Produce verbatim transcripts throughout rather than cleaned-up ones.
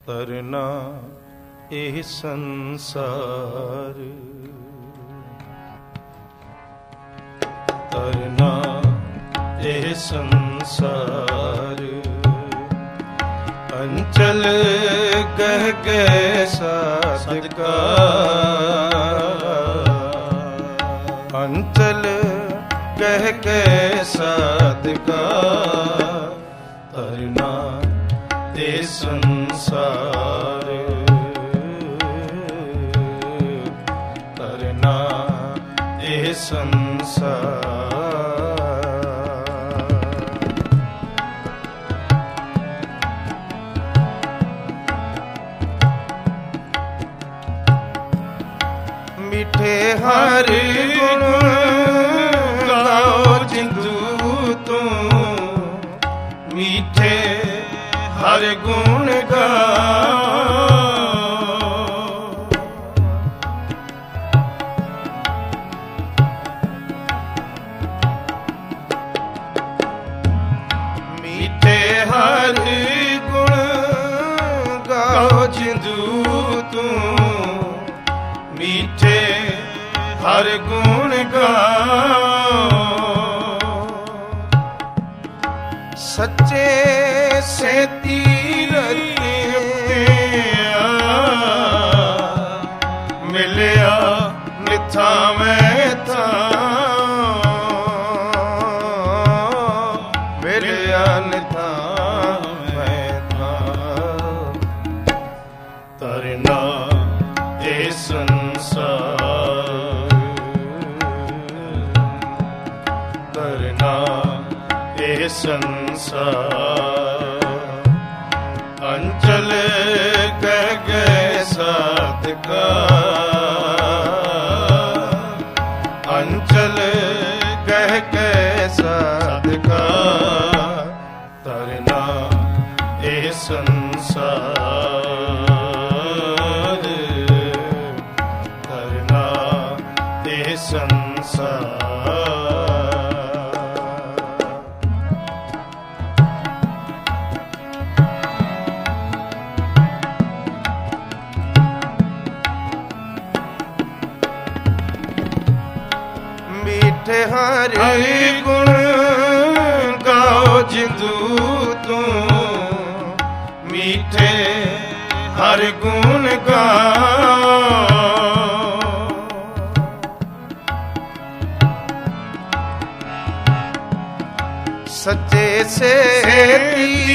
ਤਰਨਾ ਇਹ ਸੰਸਾਰ, ਤਰਨਾ ਇਹ ਸੰਸਾਰ। ਅੰਚਲ ਕਹਿ ਕੇ ਸਾਧਕਾ, ਅੰਚਲ ਕਹਿ ਕੇ ਸਾਧਕਾ, ਤਰਨਾ ਇਹ ਸੰਸਾਰ, ਤਰਨਾ ਇਹ ਸੰਸਾਰ। ਮਿੱਠੇ ਹਰ ਗੁਣ ਗਾਓ ਜਿੰਦੂ ਤੂੰ, ਮਿੱਠੇ ਹਰ ਗੁਣ ਗਾਓ। ਮਿੱਠੇ ਹਰ ਗੁਣ ਗਾਓ ਜਿੰਦੂ ਤੂੰ, ਮਿੱਠੇ ਹਰ ਗੁਣ ਗਾਓ। ਸੱਚੇ ਸੇਤੀ ਰਤਿਆ ਮਿਲਿਆ ਨਿਥਾਵੇਂ ਥਾਂ, ਮਿਲਿਆ ਨਿਥਾਵੇਂ ਥਾਂ। ਤਰਨਾ ਇਹ ਸੰਸਾਰ, ਤਰਨਾ ਇਹ ਸੰਸਾਰ। ਅੰਚਲ ਕਹਿ ਗਏ ਸਾਧਕਾ, ਅੰਚਲ ਕਹਿ ਕੇ ਸਾਧਕਾ, ਤਰਨਾ ਇਹ ਸੰਸਾਰ, ਤਰਨਾ ਇਹ ਸੰਸਾਰ। ਮਿੱਠੇ ਹਰ ਗੁਣ ਗਾਓ ਜਿੰਦੂ ਤੂੰ, ਮਿੱਠੇ ਹਰ ਗੁਣ ਗਾਓ। ਸੱਚੇ ਸੇਤੀ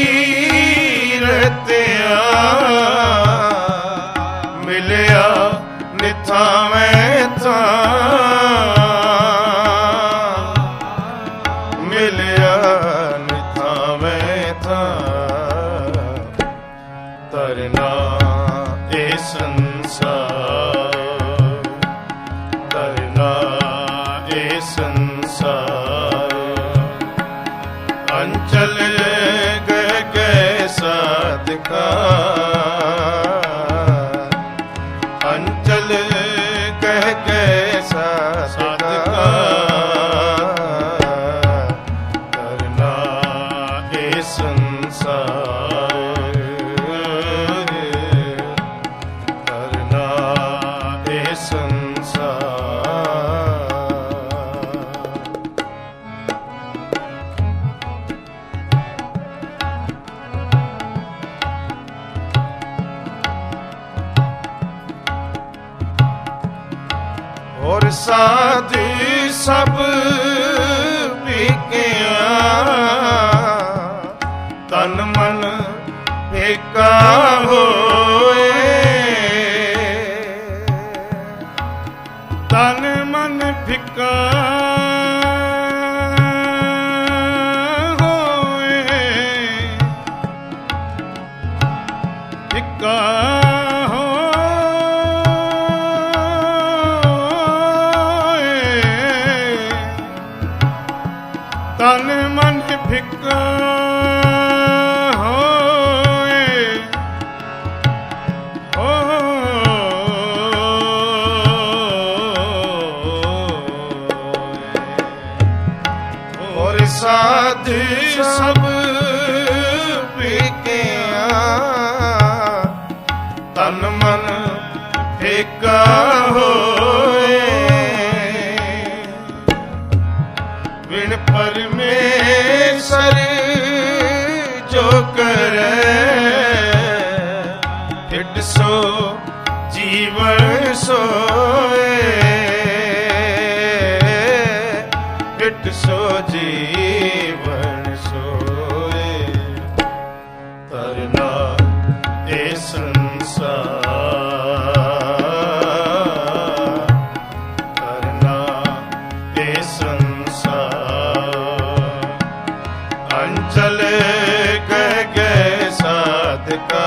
ਰਤਿਆ ਮਿਲਿਆ ਨਿਥਾਵੇਂ ਥਾਂ, ਮਿਲਿਆ ਨਿਥਾਵੇਂ ਥਾਂ। ਤਰਨਾ ਇਹ ਸੰਸਾਰ, ਤਰਨਾ ਇਹ ਸੰਸਾਰ। ਅੰਚਲ ਗਏ ਗਏ ਸਾਧਕਾ, ਅੰਚਲ ਕਹਿ ਕੇ ਸਾਧਕਾ, ਤਰਨਾ ਇਹ ਸੰਸਾਰ, ਤਰਨਾ ਇਹ ਸੰਸਾਰ। ਔਰ ਸਾਧ ਸਭ ਵਿਕਿਆ, ਤਨ ਮਨ ਏਕਾ ਹੋਏ, ਤਨ ਮਨ ਫਿੱਕਾ ਹੋਏ, ਫਿੱਕਾ ਤਨ ਮਨ ਫਿੱਕਾ ਹੋਏ, ਹੋ ਔਰ ਸਾਧ ਸਭ ਵਿਕਿਆ, ਏਕਾ ਹੋਏ, ਵਿਣ ਪਰਮੇਸ਼ਰ ਜੋ ਕਰੈ, ਢਿੱਡ ਸੋ ਜੀਵਨ ਸੋਏ, ਢਿੱਡ ਸੋ ਜੀਵਨ ਸੋਏ। ਤਰਨਾ ਇਹ ਸੰਸਾਰ, ਤਰਨਾ ਇਹ ਸੰਸਾਰ, ਅੰਚਲ ਕਹਿ ਗਏ ਸਾਧਕਾ,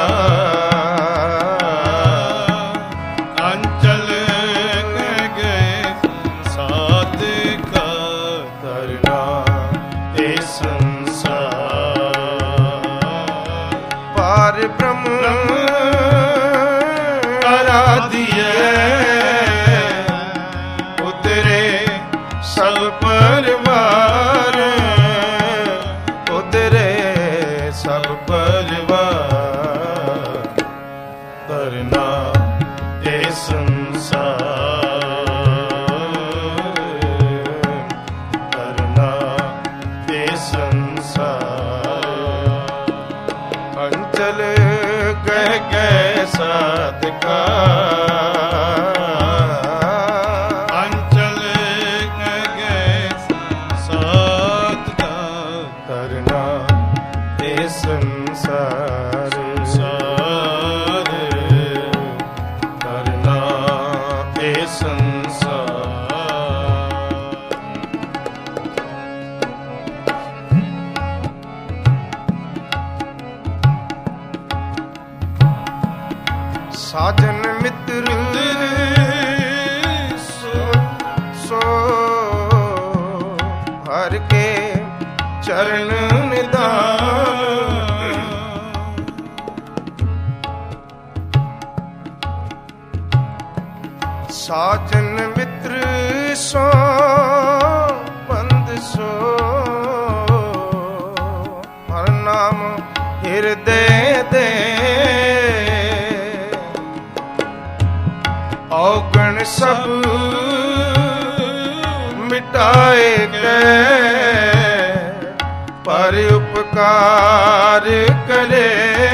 ਅੰਚਲ ਕਹਿ ਗਏ ਸਾਧਕਾ। ਤਰਨਾ ਇਹ ਸੰਸਾਰ, ਪਾਰ ਬ੍ਰਹਮ ਆਰਾਧਿਐ, ਉਤਰੇ ਸਭ ਪਰਿਵਾਰ, ਉਤਰੇ ਸਭ ਪਰਿਵਾਰ। ਤਰਨਾ ਇਹ ਸੰਸਾਰ, ਤਰਨਾ ਇਹ ਸੰਸਾਰ, ਅੰਚਲ ਕਹਿ ਗਏ ਸਾਧਕਾ, ਅੰਚਲ ਕਹਿ ਗਏ ਸਾਧਕਾ। ਤਰਨਾ ਇਹ ਸੰਸਾਰ, ਸੰਸਾਰ, ਤਰਨਾ ਇਹ ਸੰਸਾਰ। ਸਾਜਨ ਮਿੱਤਰ ਸੋ ਸੋ ਹਰ ਕੇ ਚਰਨ ਨਿਧਾਨ, ਸਾਜਨ ਮਿੱਤਰ ਸੋ ਬੰਦ ਸੋ, ਹਰ ਨਾਮ ਹਿਰਦੇ ਦੇ, ਔਗਣ ਸਭ ਮਿਟਾਏ ਗਏ, ਪਰ ਉਪਕਾਰ ਕਰੇ,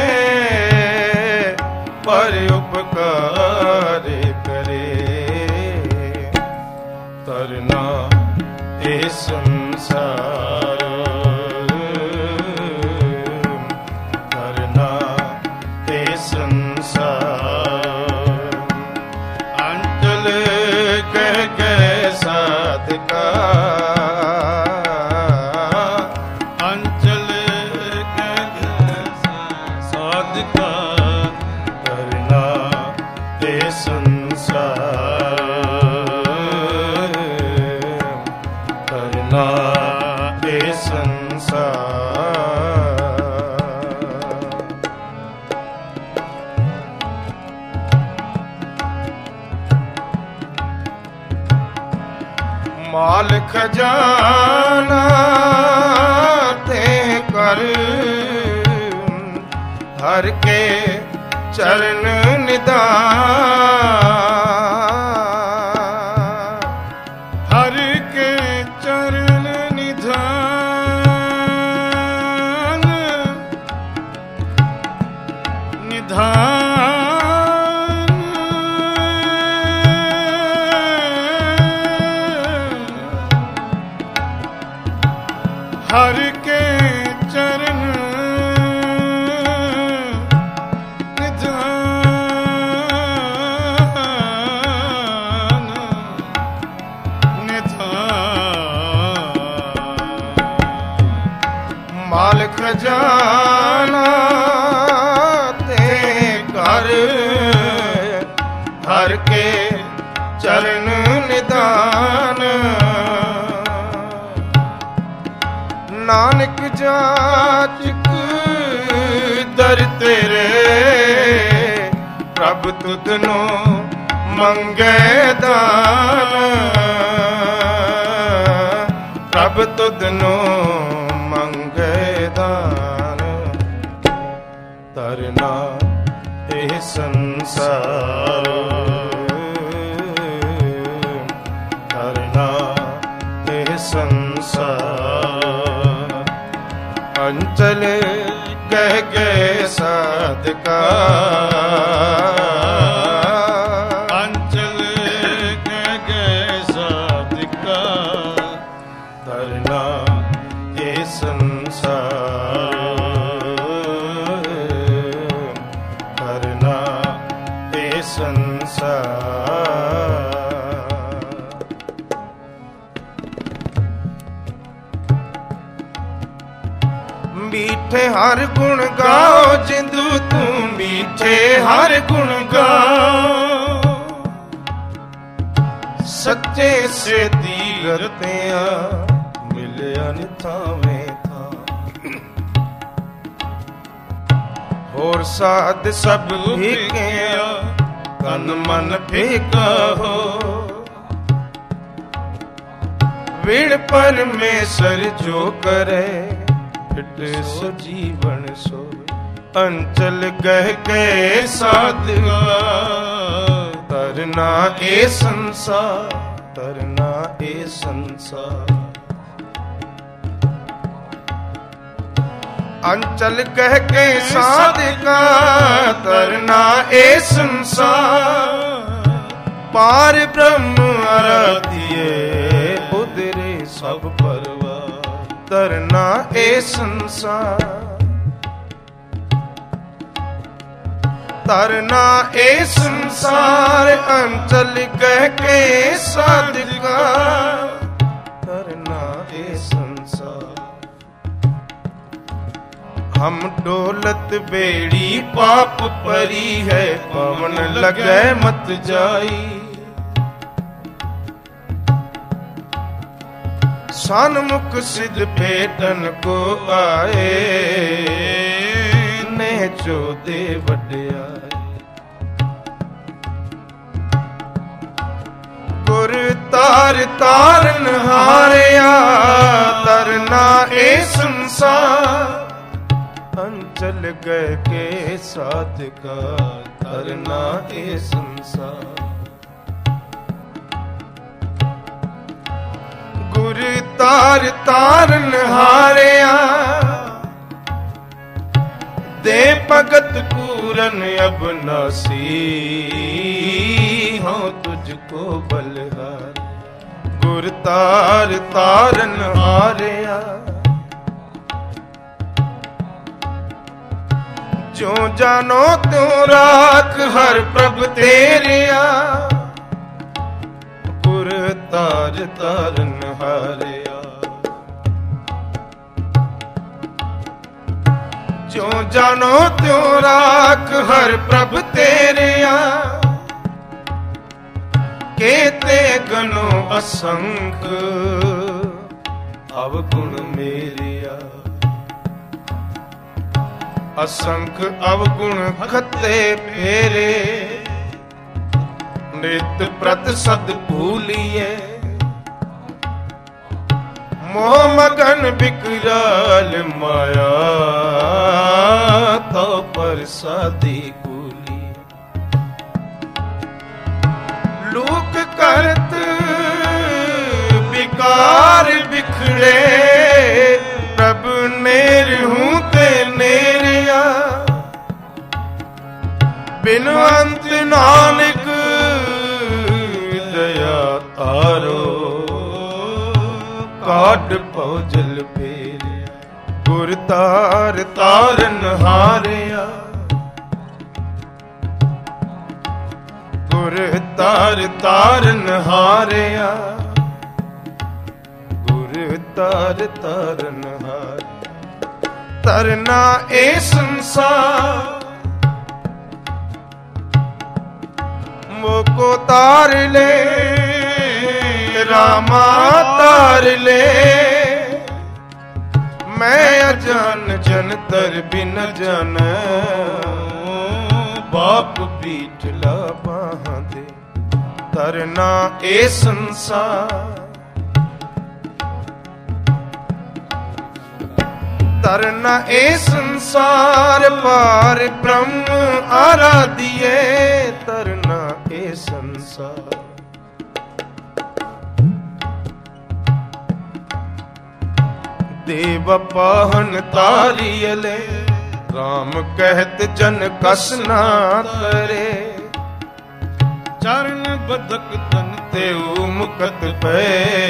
ਪਰ ਉਪਕਾਰ ਕਰੇ। ਤਰਨਾ ਇਹ ਸੰਸਾਰ, ਤਰਨਾ ਇਹ ਸੰਸਾਰ, ਅੰਚਲ ਕਹਿ ਗਏ ਸਾਧਕਾ, ਅੰਚਲ ਕਹਿ ਗਏ ਸਾਧਕਾ। ਤਰਨਾ ਇਹ ਸੰਸਾਰ, ਤਰਨਾ ਇਹ ਸੰਸਾਰ। ਮਾਲ ਖਜ਼ਾਨਾ ਤੇ ਕਰ, ਹਰ ਕੇ ਚਰਨ ਨਿਧਾਨ, ਹਰ ਕੇ ਚਰਨ ਨਿਧਾਨ, ਨਿਧਾਨ। ਹਰ ਕੇ ਚਰਨ ਨਿਧਾਨ, ਨਿਧਾਨ। ਮਾਲ ਖਜ਼ਾਨਾ ਤੇ ਕਰ, ਹਰ ਕੇ ਚਰਨ ਨਿਧਾਨ, ਨਾਨਕ ਜਾਚਕ ਦਰ ਤੇਰੇ, ਪ੍ਰਭ ਤੁਧਨੋਂ ਮੰਗੈ ਦਾਨ, ਪ੍ਰਭ ਤੁਧਨੋਂ ਮੰਗੈ ਦਾਨ। ਤਰਨਾ ਇਹ ਸੰਸਾਰ, ਅੰਚਲ ਗਹਿ ਗਏ ਸਾਧਕਾ ਅੰਚਲ ਗਹਿ ਗਏ ਸਾਧਕਾ ਤਰਨਾ ਇਹ ਸੰਸਾਰ ਤਰਨਾ ਇਹ ਸੰਸਾਰ ਮੀਠੇ ਹਰ ਗੁਣ ਗਾਓ ਜਿੰਦੂ ਤੂੰ ਮੀਠੇ ਹਰ ਗੁਣ ਗਾਓ ਸੱਚੇ ਸੇ ਦੀਰਤਿਆਂ ਮਿਲਿਆ ਨੀ ਥਾਵੇਂ ਥਾਂ ਹੋਰ ਸਾਧ ਸਭ ਫੀਕਿਆ ਤਨ ਮਨ ਫੀਕਾ ਹੋ ਵਿਣ ਪਰਮੇਸ਼ਰ ਜੋ ਕਰੇ ਫਿਟ ਸੋ ਜੀਵਨ ਸੋ ਅੰਚਲ ਗਹਿ ਕੇ ਸਾਧਗਾ ਤਰਨਾ ਇਹ ਸੰਸਾਰ ਤਰਨਾ ਇਹ ਸੰਸਾਰ ਅੰਚਲ ਕਹਿ ਕੇ ਸਾਧਗਾ ਤਰਨਾ ਇਹ ਸੰਸਾਰ ਪਾਰ ਬ੍ਰਹਮ ਅਰਾਧੀਏ ਉਦਰੇ ਸਭ ਪਰਵਾਰ ਤਰਨਾ ਇਹ ਸੰਸਾਰ ਤਰਨਾ ਇਹ ਸੰਸਾਰ ਅੰਚਲ ਕਹਿ ਕੇ ਸਾਧਗਾ ਤਰਨਾ ਇਹ ਸੰਸਾਰ हम डोलत बेड़ी पाप परी है पवन लगे मत जाई सन्मुख सिद्ध भेटन को आए ने चोदे वड्याई गुर तार तारन हारिया तरना ए संसार अंचल गए के साधका तरना ए संसार गुर तार तारन हारिया दे भगत पूरन अबनासी हो तुझको बलहार गुर तार तारन हारिया जो जानो त्यों राख हर प्रभ तेरिया गुर तार तारन हारिया जो जानो त्यों राख हर प्रभ तेरिया केते गनो असंख अवगुण मेरिया असंख अवगुण खते फेरे नित प्रत सद भूलिए मोह मगन विकराल माया तो परसादी कूली लोक करत विकार बिखड़े प्रभ नेर हूं ते नेरिया बिन अंत नानक दया तारो काट पौजल फेरिया गुर तार तारन हारिया गुर तार तारन हारिया तार तारन हार तरना ए संसार मोको तार ले रामा तार ले मैं अजान जनतर बिन जन बाप पीठला बाहां दे तरना ए संसार तरना ए संसार पार ब्रह्म आराधिए तरना ए संसार बपाहन तारियले, राम कहत जन कस ना करे। चरण बदक तन तेऊ मुकत पे,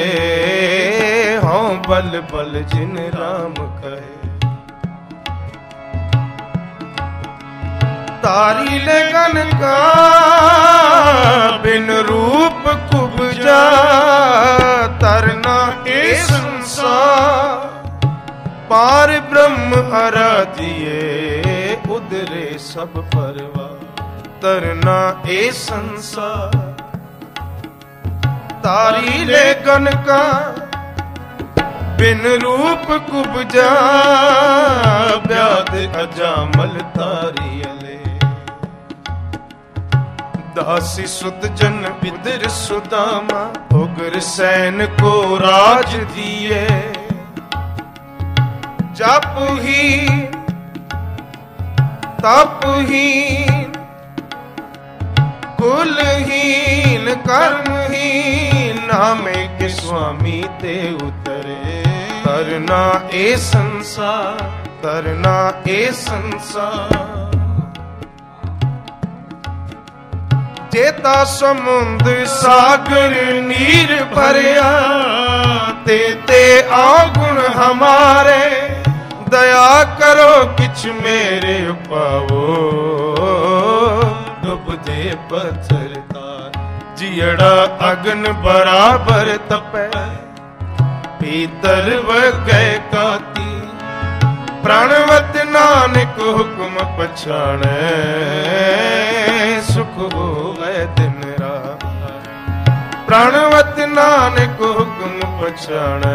हाँ बल बल जिन राम कहे। तारी ले गन का बिन रूप कुबजा, तरना ए संसार। पार ब्रह्म आराधिए, उदरे सब परवार। तरना ए संसार। तारी ले गन का बिन रूप कुबजा, व्याध अजामल तारियले। दासी सुत जन बिदर सुदामा, उग्र सैन को राज दिए। जप ही तप ही कुलहीन कर्महीन, नामे के स्वामी ते उतरे। तरना ए संसार, तरना ए संसार। जेता समुद्र सागर नीर भरिया, ते ते आगुण हमारे। दया करो किछ मेरे पावो, डूब दे पत्थर तार। जियड़ा अगन बराबर तपे, पीतर वगै काती। प्राणवत नानक हुक्म पछाणे, सुख होवे दिन रात। प्राणवत नानक हुक्म पछाणे,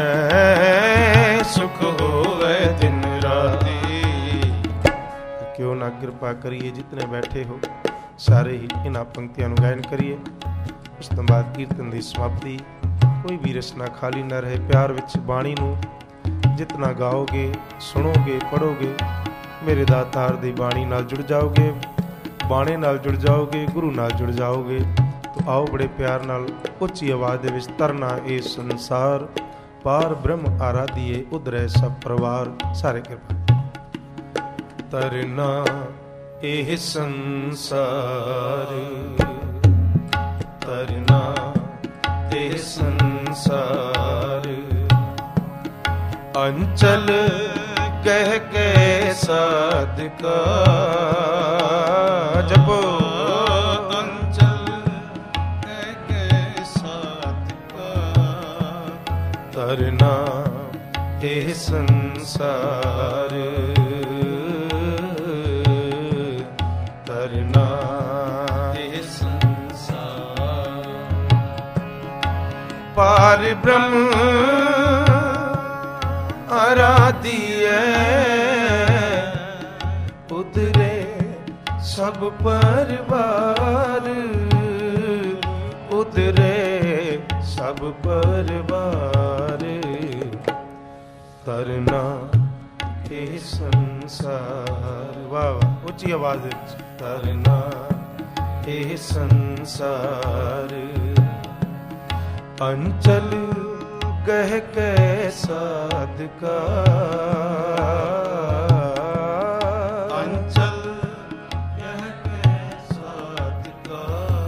सुख होवे दिन रात। क्यों ना कृपा करिए, जितने बैठे हो ਸਾਰੇ ਹੀ ਇਹਨਾਂ ਪੰਕਤੀਆਂ ਨੂੰ ਗਾਇਨ ਕਰੀਏ। ਉਸ ਤੋਂ ਬਾਅਦ ਕੀਰਤਨ ਦੀ ਸਮਾਪਤੀ। ਕੋਈ ਵੀ ਰਸਨਾ ਖਾਲੀ ਨਾ ਰਹੇ। ਪਿਆਰ ਵਿੱਚ ਬਾਣੀ ਨੂੰ ਜਿਤਨਾ ਗਾਓਗੇ, ਸੁਣੋਗੇ, ਪੜੋਗੇ, ਮੇਰੇ ਦਾਤਾਰ ਦੀ ਬਾਣੀ ਨਾਲ ਜੁੜ ਜਾਓਗੇ, ਬਾਣੇ ਨਾਲ ਜੁੜ ਜਾਓਗੇ, ਗੁਰੂ ਨਾਲ ਜੁੜ ਜਾਓਗੇ। ਤਾਂ ਆਓ ਬੜੇ ਪਿਆਰ ਨਾਲ ਉੱਚੀ ਆਵਾਜ਼ ਦੇ ਵਿੱਚ ਤਰਨਾ ਇਹ ਸੰਸਾਰ, ਪਾਰ ਬ੍ਰਹਮ ਆਰਾਧੀਏ, ਉਧਰੈ ਸਭ ਪਰਿਵਾਰ। ਸਾਰੇ ਕਿਰਪਾ। ਤਰਨਾ ਇਹ ਸੰਸਾਰ, ਤਰਨਾ ਇਹ ਸੰਸਾਰ। ਅੰਚਲ ਕਹਿ ਕੇ ਸਾਧਕਾ, ਜਪੋ ਅੰਚਲ ਕਹਿ ਕੇ ਸਾਧਕਾ। ਤਰਨਾ ਇਹ ਸੰਸਾਰ, ਤਰਨਾ ਇਹ ਸੰਸਾਰ। ਪਾਰ ਬ੍ਰਹਮ ਆਰਾਧੀਏ, ਉਧਰੇ ਸਭ ਪਰਿਵਾਰ। ਉਧਰੇ ਸਭ ਪਰਿਵਾਰ। ਤਰਨਾ ਇਹ ਸੰਸਾਰ। ਵਾਹ ਵਾਹ, ਉੱਚੀ ਆਵਾਜ਼ ਵਿੱਚ। ਤਰਨਾ ਇਹ ਸੰਸਾਰ, ਅੰਚਲ ਕਹਿ ਕੇ ਸਾਧਕਾ। ਅੰਚਲ ਕਹਿ ਕੇ ਸਾਧਕਾ।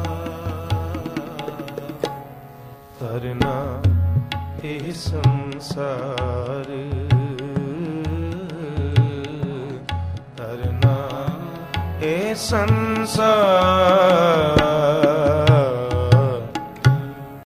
ਤਰਨਾ ਇਹ ਸੰਸਾਰ, ਤਰਨਾ ਇਹ ਸੰਸਾਰ।